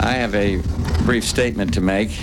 I have a brief statement to make,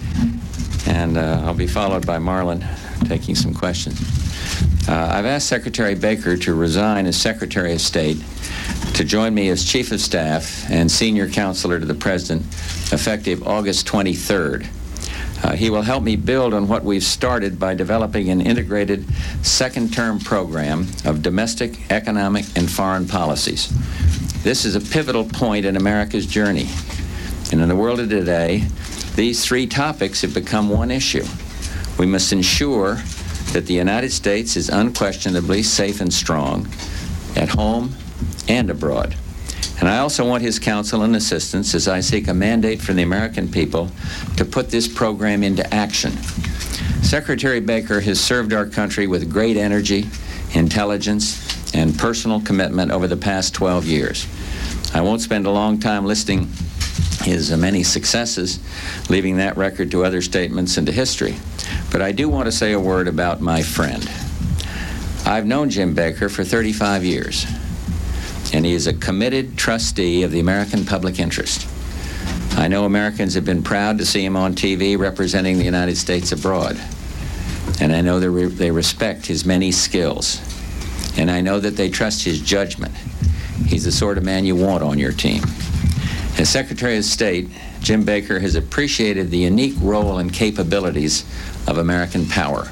and I'll be followed by Marlin taking some questions. I've asked Secretary Baker to resign as Secretary of State to join me as Chief of Staff and Senior Counselor to the President effective August 23rd. He will help me build on what we've started by developing an integrated second-term program of domestic, economic, and foreign policies. This is a pivotal point in America's journey. And in the world of today, these three topics have become one issue. We must ensure that the United States is unquestionably safe and strong at home and abroad. And I also want his counsel and assistance as I seek a mandate from the American people to put this program into action. Secretary Baker has served our country with great energy, intelligence, and personal commitment over the past 12 years. I won't spend a long time listing his many successes, leaving that record to other statements and to history. But I do want to say a word about my friend. I've known Jim Baker for 35 years. And he is a committed trustee of the American public interest. I know Americans have been proud to see him on TV representing the United States abroad. And I know they respect his many skills. And I know that they trust his judgment. He's the sort of man you want on your team. As Secretary of State, Jim Baker has appreciated the unique role and capabilities of American power.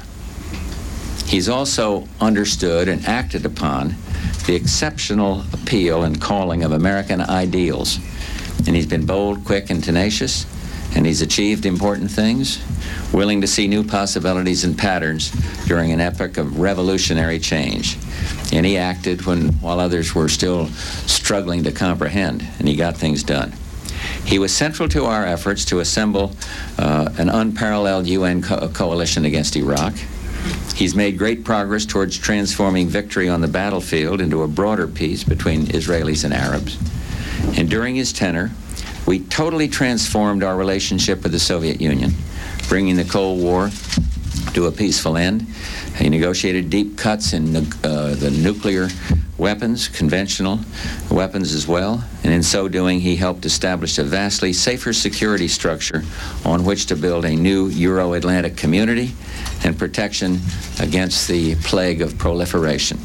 He's also understood and acted upon the exceptional appeal and calling of American ideals. And he's been bold, quick, and tenacious, and he's achieved important things, willing to see new possibilities and patterns during an epoch of revolutionary change. And he acted while others were still struggling to comprehend, and he got things done. He was central to our efforts to assemble an unparalleled UN coalition against Iraq. He's made great progress towards transforming victory on the battlefield into a broader peace between Israelis and Arabs. And during his tenure, we totally transformed our relationship with the Soviet Union, bringing the Cold War to a peaceful end. He negotiated deep cuts in the nuclear weapons, conventional weapons as well, and in so doing, he helped establish a vastly safer security structure on which to build a new Euro-Atlantic community and protection against the plague of proliferation.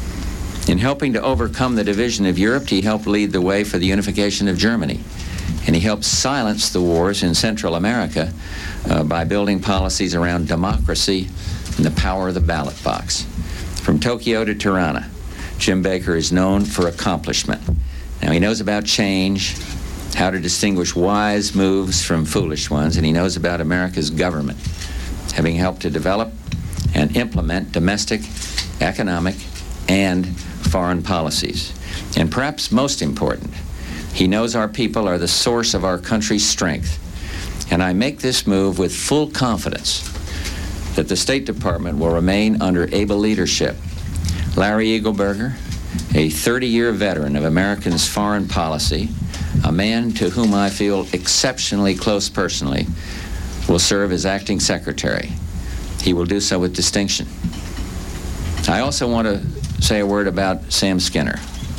In helping to overcome the division of Europe, he helped lead the way for the unification of Germany, and he helped silence the wars in Central America by building policies around democracy and the power of the ballot box. From Tokyo to Tirana, Jim Baker is known for accomplishment. Now, he knows about change, how to distinguish wise moves from foolish ones, and he knows about America's government, having helped to develop and implement domestic, economic, and foreign policies. And perhaps most important, he knows our people are the source of our country's strength. And I make this move with full confidence that the State Department will remain under able leadership. Larry Eagleburger, a 30-year veteran of America's foreign policy, a man to whom I feel exceptionally close personally, will serve as acting secretary. He will do so with distinction. I also want to say a word about Sam Skinner.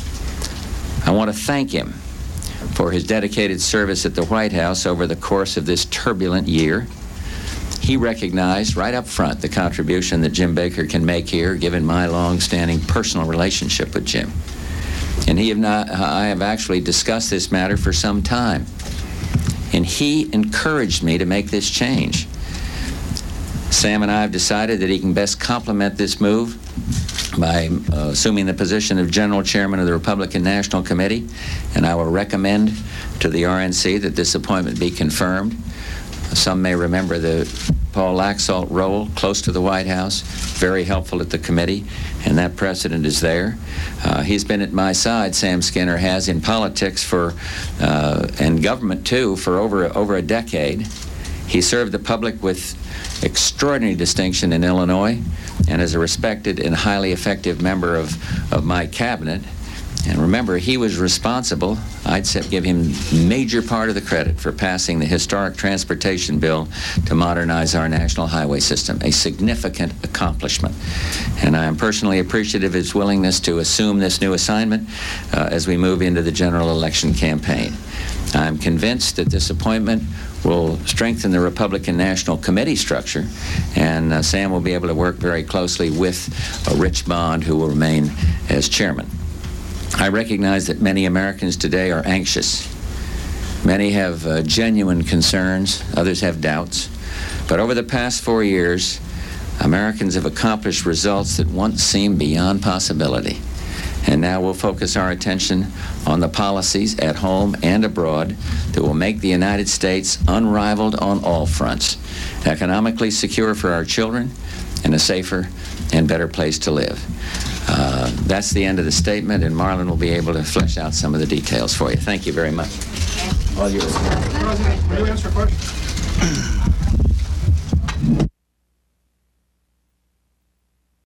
I want to thank him for his dedicated service at the White House over the course of this turbulent year. He recognized right up front the contribution that Jim Baker can make here, given my long-standing personal relationship with Jim. And I have actually discussed this matter for some time. And he encouraged me to make this change. Sam and I have decided that he can best complement this move by assuming the position of General Chairman of the Republican National Committee, and I will recommend to the RNC that this appointment be confirmed. Some may remember the Paul Laxalt role close to the White House, very helpful at the committee, and that precedent is there. He's been at my side, Sam Skinner has, in politics and government too, for over a decade. He served the public with extraordinary distinction in Illinois and is a respected and highly effective member of my cabinet. And remember, he was responsible, I'd give him major part of the credit for passing the historic transportation bill to modernize our national highway system, a significant accomplishment. And I am personally appreciative of his willingness to assume this new assignment as we move into the general election campaign. I'm convinced that this appointment will strengthen the Republican National Committee structure, and Sam will be able to work very closely with Rich Bond, who will remain as chairman. I recognize that many Americans today are anxious. Many have genuine concerns, others have doubts. But over the past 4 years, Americans have accomplished results that once seemed beyond possibility. And now we'll focus our attention on the policies at home and abroad that will make the United States unrivaled on all fronts, economically secure for our children, and a safer and better place to live. That's the end of the statement, and Marlon will be able to flesh out some of the details for you. Thank you very much. All yours. President, will you answer a question?